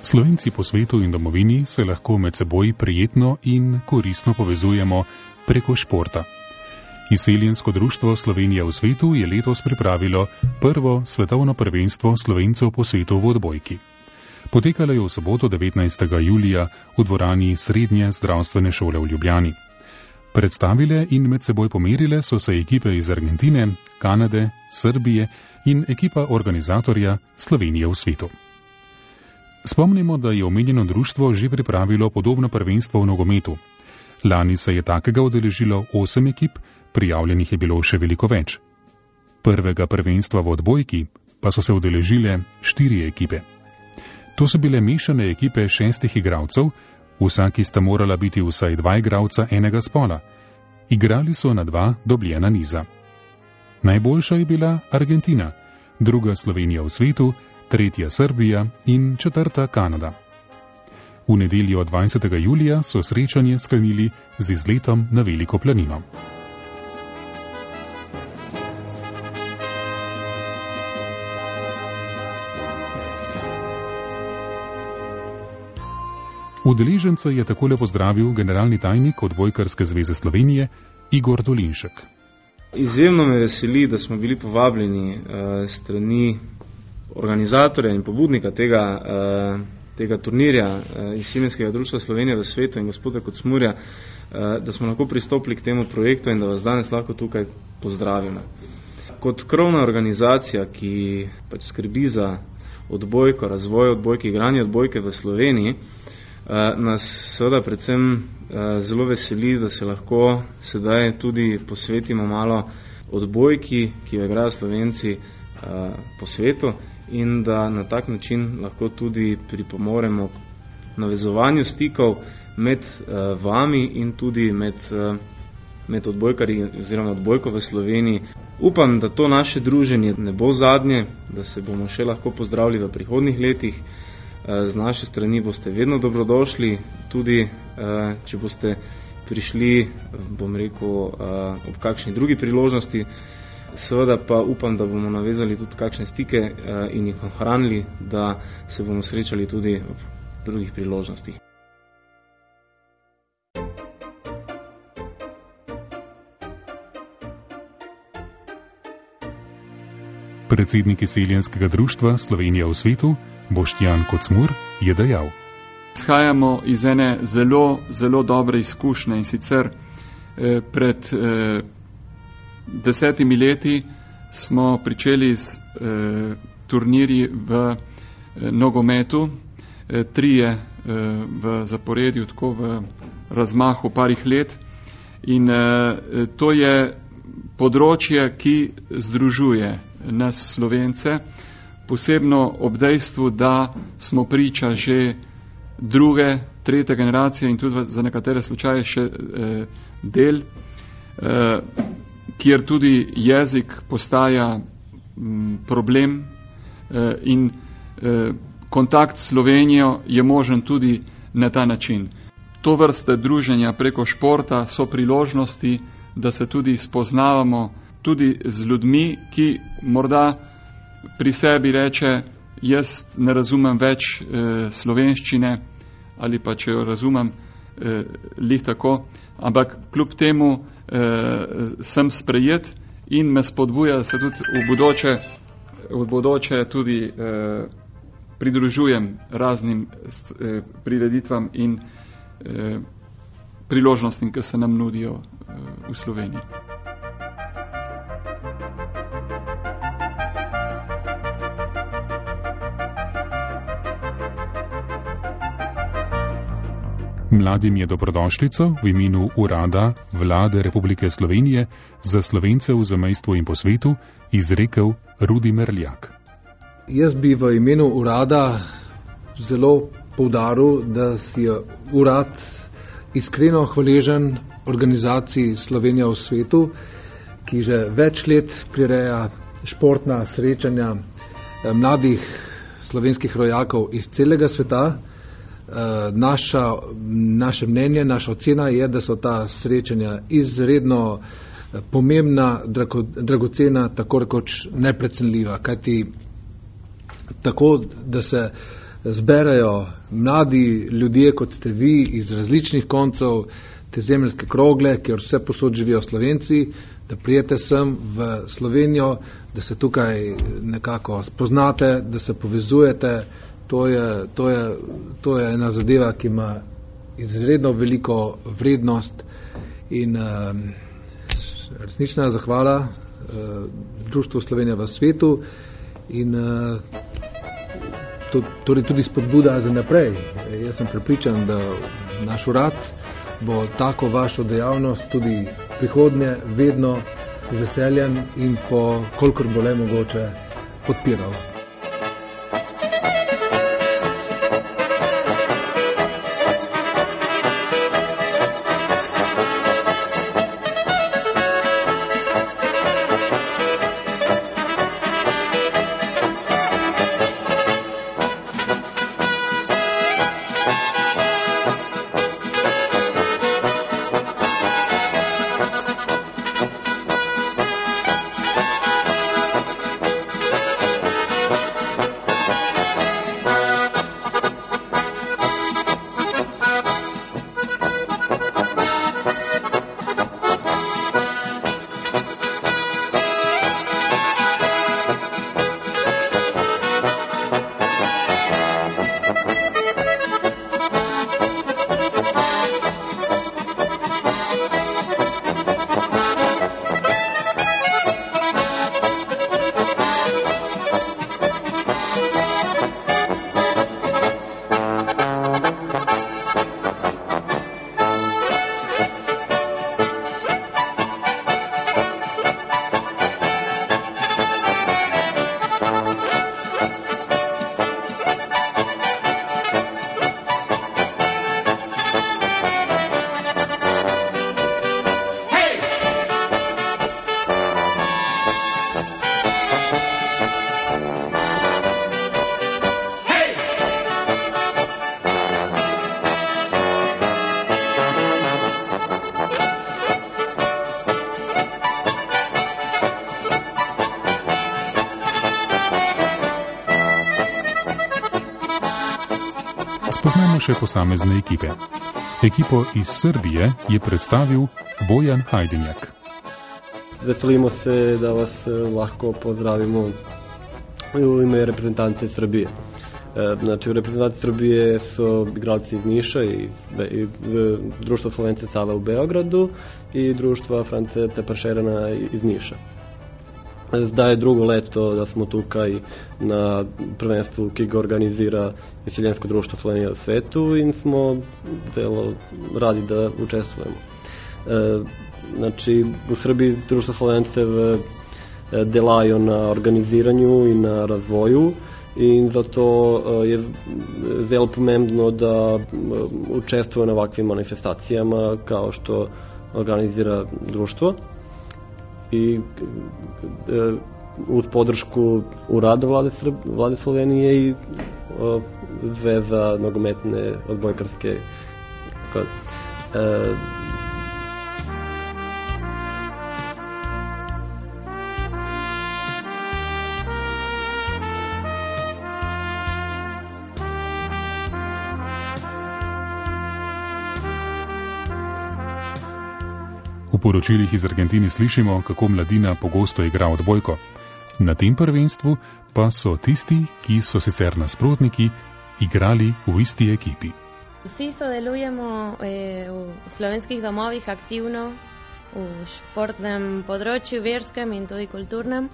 Slovenci po svetu in domovini se lahko med seboj prijetno in koristno povezujemo preko športa. Izseljensko društvo Slovenija v svetu je letos pripravilo prvo svetovno prvenstvo Slovencev po svetu v odbojki. Potekalo je v soboto 19. julija v dvorani Srednje zdravstvene šole v Ljubljani. Predstavile in med seboj pomerile so se ekipe iz Argentine, Kanade, Srbije in ekipa organizatorja Slovenije v svetu. Spomnimo, da je omenjeno društvo že pripravilo podobno prvenstvo v nogometu. Lani se je takega udeležilo 8 ekip, prijavljenih je bilo še veliko več. Prvega prvenstva v odbojki pa so se udeležile 4 ekipe. To so bile mešane ekipe 6 igralcev, vsaki sta morala biti vsaj 2 igralca enega spola. Igrali so na 2 dobljena niza. Najboljša je bila Argentina, druga Slovenija v svetu, tretja Srbija in četrta Kanada. V nedeljo 20. julija so srečanje sklenili z izletom na Veliko planino. Udeležence je takole pozdravil generalni tajnik Odbojkarske zveze Slovenije Igor Dolinšek. Izjemno me veseli, da smo bili povabljeni strani organizatorja in pobudnika tega turnirja Izseljenskega društva Slovenije v svetu in gospoda Kocmurja, da smo lahko pristopili k temu projektu in da vas danes lahko tukaj pozdravimo. Kot krovna organizacija, ki pač skrbi za odbojko, razvoj odbojke, igranje odbojke v Sloveniji, nas seveda predvsem zelo veseli, da se lahko sedaj tudi posvetimo malo odbojki, ki jo igrajo Slovenci po svetu, in da na tak način lahko tudi pripomoremo k navezovanju stikov med vami in tudi med odbojkarji oziroma odbojko v Sloveniji. Upam, da to naše druženje ne bo zadnje, da se bomo še lahko pozdravili v prihodnjih letih. Z naše strani boste vedno dobrodošli, tudi če boste prišli, bom rekel, ob kakšni drugi priložnosti. Seveda pa upam, da bomo navezali tudi kakšne stike in jih ohranili, da se bomo srečali tudi ob drugih priložnostih. Predsednik Izseljenskega društva Slovenija v svetu Boštjan Kocmur je dejal: Izhajamo iz ene zelo, zelo dobre izkušnje in sicer pred 10 leti smo pričeli z turnirji v nogometu, 3 v zaporedju, tako v razmahu parih let, in to je področje, ki združuje nas Slovence, posebno ob dejstvu, da smo priča že 2., 3. generacije in tudi za nekatere slučaje še del, kjer tudi jezik postaja problem in kontakt s Slovenijo je možen tudi na ta način. To vrste druženja preko športa so priložnosti, da se tudi spoznavamo tudi z ljudmi, ki morda pri sebi reče, jaz ne razumem več slovenščine, ali pa če jo razumem lih tako, ampak kljub temu sem sprejet in me spodbuja, da se tudi v bodoče tudi pridružujem raznim prireditvam in priložnostim, ki se nam nudijo v Sloveniji. Mladim je dobrodošlico v imenu Urada Vlade Republike Slovenije za Slovence v zamejstvu in po svetu izrekel Rudi Merljak. Jaz bi v imenu urada zelo poudaril, da si je urad iskreno hvaležen organizaciji Slovenija v svetu, ki že več let prireja športna srečanja mladih slovenskih rojakov iz celega sveta. Naše mnenje, naša ocena je, da so ta srečanja izredno pomembna, dragocena, tako rekoč neprecenljiva, kajti tako, da se zberajo mladi ljudje, kot ste vi, iz različnih koncev te zemeljske krogle, kjer vse posod živijo Slovenci, da prijete sem v Slovenijo, da se tukaj nekako spoznate, da se povezujete. To je ena zadeva, ki ima izredno veliko vrednost in resnična zahvala Društvu Slovenija v svetu in torej tudi spodbuda za naprej. Jaz sem prepričan, da naš urad bo tako vašo dejavnost tudi prihodnje vedno z veseljem in kolikor bo le mogoče podpiral. Spoznajmo še posamezne ekipe. Ekipo iz Srbije je predstavil Bojan Hajdenjak. Veselimo se, da vas lahko pozdravimo u ime reprezentante Srbije. Znači, u reprezentaciji Srbije su igralci iz Niša i Društvo Slovence Sava u Beogradu i Društva France Tepašerana iz Niša. Zdaj je drugo leto da smo tukaj na prvenstvu, ki ga organizira Iseljensko društvo Slovenija v svetu in smo zelo radi da učestvujemo. Znači, u Srbiji Društvo Slovencev delajo na organiziranju i na razvoju in zato je zelo pomembno da učestvuje na ovakvim manifestacijama kao što organizira društvo. I uz podršku urada vlade Slovenije i Zveza nogometne odbojkarske. V poročilih iz Argentine slišimo, kako mladina pogosto igra odbojko. Na tem prvenstvu pa so tisti, ki so sicer nasprotniki, igrali v isti ekipi. Vsi sodelujemo v slovenskih domovih aktivno v športnem področju, verskem in tudi kulturnem.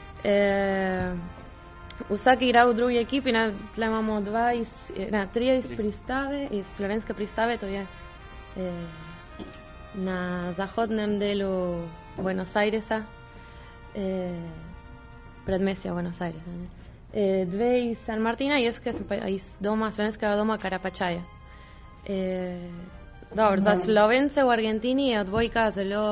Vsak igra v drugi ekipi, tle imamo trije iz pristave, iz slovenske pristave, to je na zahodnem delu Buenos Airesa, predmestja Buenos Airesa. Dve iz San Martina i jaz sem pa iz slovenskega doma Karapačaja. Dobro, za Slovence v Argentini je odbojka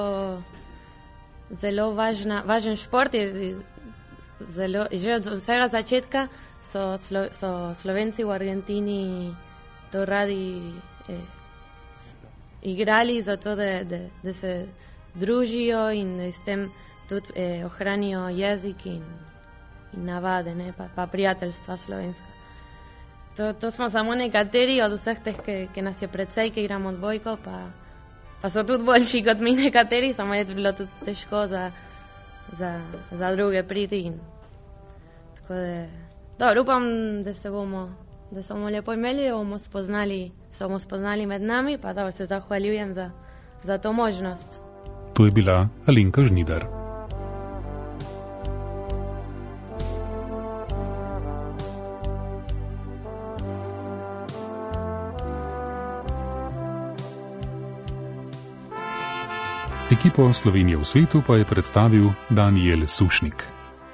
zelo važen šport. Že od vsega začetka so Slovenci v Argentini to radi igrali zato, da se družijo in da s tem tudi ohranijo jezik in navade, pa prijateljstva slovenska. To smo samo nekateri od vseh teh, ki nas je precej, ki igramo odbojko, pa so tudi boljši kot mi nekateri, samo je bilo tudi težko za druge priti. Tako da, dobro, upam, da se bomo lepo imeli, se bomo spoznali med nami, pa dobro, se zahvaljujem za to možnost. To je bila Alenka Žnidar. Ekipo Slovenije v svetu pa je predstavil Danijel Sušnik.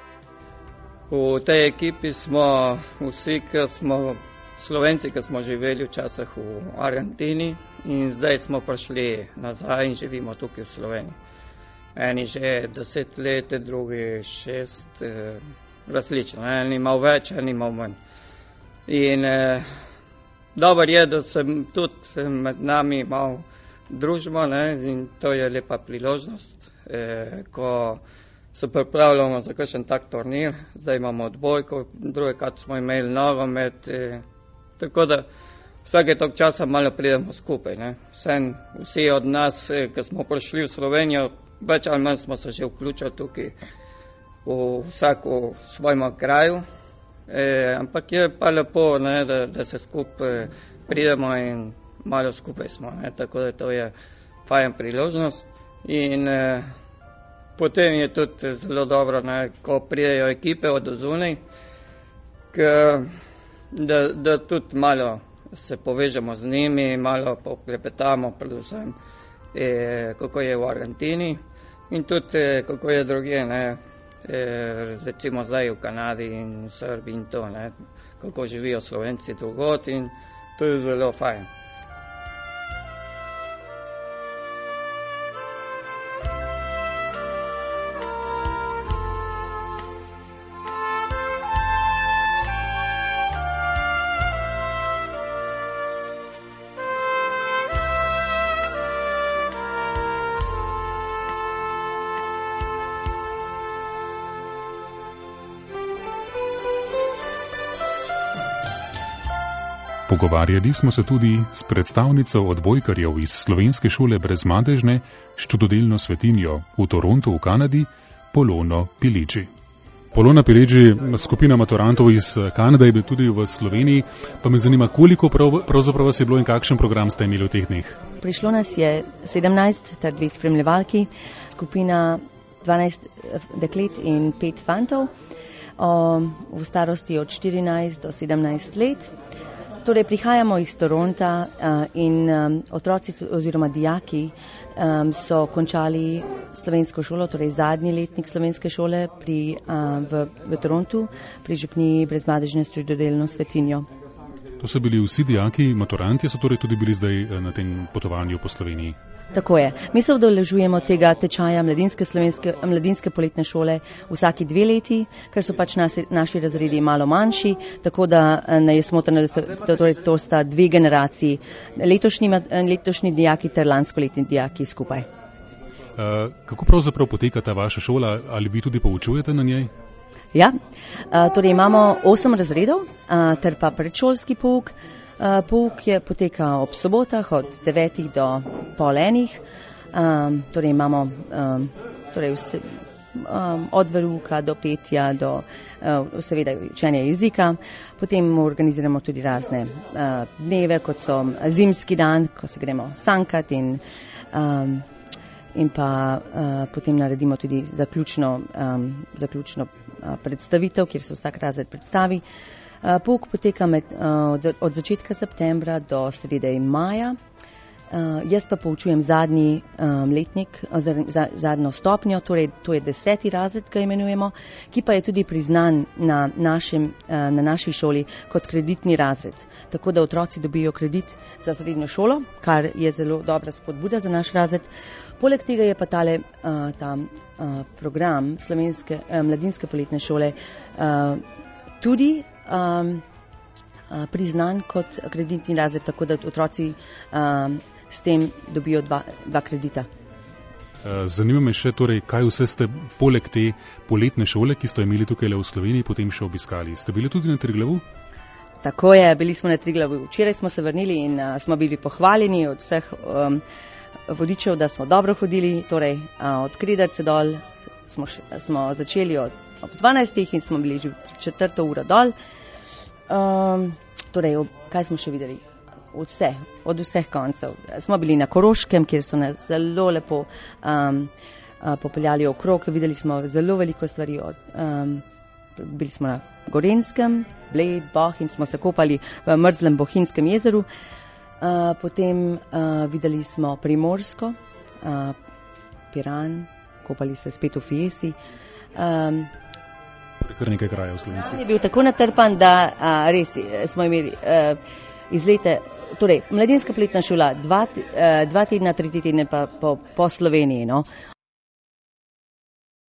V tej ekipi smo vsi, Slovenci, ki smo živeli včasih v Argentini in zdaj smo prišli nazaj in živimo tukaj v Sloveniji. Eni že 10 let, drugi 6, različno. Eni malo več, eni malo manj. In dobro je, da se tudi med nami malo družimo, ne? In to je lepa priložnost, ko se pripravljamo za kakšen tak turnir. Zdaj imamo odbojko, drugekrat smo imeli nogomet, tako da vsake toliko časa malo pridemo skupaj. Ne? Vsi od nas, ki smo prišli v Slovenijo, več ali manj smo se že vključili tukaj vsak v svojem kraju, ampak je pa lepo, ne, da se skupaj pridemo in malo skupaj smo, ne? Tako da to je fajn priložnost. In potem je tudi zelo dobro, ne, ko pridejo ekipe od zunaj, da tudi malo se povežemo z njimi, malo poklepetamo, predvsem kako je v Argentini in tudi kako je drugje, ne, recimo zdaj v Kanadi in v Srbiji in to, ne, kako živijo Slovenci drugod in to je zelo fajn. Pogovarjali smo se tudi s predstavnico odbojkarjev iz slovenske šole Brezmadežne s čudodelno svetinjo v Torontu v Kanadi, Polono Piliči. Polona Piliči, skupina maturantov iz Kanade je bila tudi v Sloveniji, pa me zanima, koliko pravzaprav vas je bilo in kakšen program ste imeli v teh dneh? Prišlo nas je 17 ter 2 spremljevalki, skupina 12 deklet in 5 fantov v starosti od 14 do 17 let. Torej, prihajamo iz Toronta in otroci oziroma dijaki so končali slovensko šolo, torej zadnji letnik slovenske šole v Torontu pri župniji Brezmadežne s čudodelno svetinjo. To so bili vsi dijaki, maturanti, so torej tudi bili zdaj na tem potovanju po Sloveniji? Tako je. Mi se udeležujemo tega tečaja mladinske poletne šole vsaki 2 leti, ker so pač naši razredi malo manjši, tako da ne je smotrno, da torej to sta 2 generaciji, letošnji dijaki ter lanskoletni dijaki skupaj. Kako pravzaprav poteka ta vaša šola? Ali vi tudi poučujete na njej? Ja, torej imamo 8 razredov ter pa predšolski pouk. Pouk poteka ob sobotah od 9 do pol enih. Torej imamo od veruka do petja do seveda učenja jezika. Potem organiziramo tudi razne dneve, kot so zimski dan, ko se gremo sankat in pa potem naredimo tudi zaključno predstavitev, kjer se vsak razred predstavi. Pouk poteka od začetka septembra do srede maja. Jaz pa poučujem zadnji letnik, zadnjo stopnjo, torej to je 10. razred, ga imenujemo, ki pa je tudi priznan na naši šoli kot kreditni razred. Tako da otroci dobijo kredit za srednjo šolo, kar je zelo dobra spodbuda za naš razred. Poleg tega je pa ta program mladinske poletne šole tudi priznan kot kreditni razred, tako da otroci s tem dobijo 2 kredita. Zanima me še, torej, kaj vse ste poleg te poletne šole, ki ste imeli tukaj v Sloveniji, potem še obiskali. Ste bili tudi na Triglavu? Tako je, bili smo na Triglavu. Včeraj smo se vrnili in smo bili pohvaljeni od vseh vodičev, da smo dobro hodili, torej od Kridarce dol smo začeli ob 12. in smo bili že 4. uro dol. Torej, kaj smo še videli? Od vseh koncev. Smo bili na Koroškem, kjer so nas zelo lepo popeljali okrog, videli smo zelo veliko stvari. Bili smo na Gorenskem, Bled, Boh in smo se kopali v mrzlem Bohinjskem jezeru. Potem videli smo Primorsko, Piran, kopali se spet v Fiesi. Kar nekaj krajev slovenskih. Je bil tako natrpan, da res smo imeli izlete, torej mladinska poletna šola, 2 tedna, 3 tedne pa po Sloveniji, no.